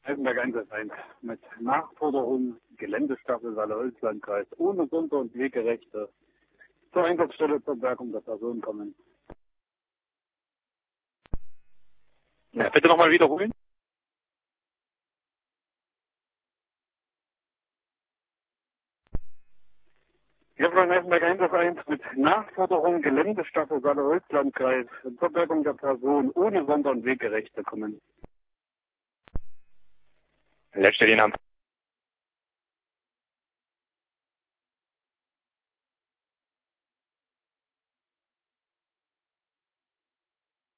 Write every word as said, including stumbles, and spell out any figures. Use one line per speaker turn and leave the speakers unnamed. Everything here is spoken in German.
Eisenberg eins mit Nachforderung Geländestaffel Saale-Holz-Landkreis ohne Sonder- und Wegerechte zur Einsatzstelle zur Bergung der Person kommen.
Ja, bitte nochmal wiederholen.
Hier von Eisenberg eins mit Nachforderung Geländestaffel Saale-Holz-Landkreis zur Bergung der Person ohne Sonder- und Wegerechte kommen.
Letzte den Namen.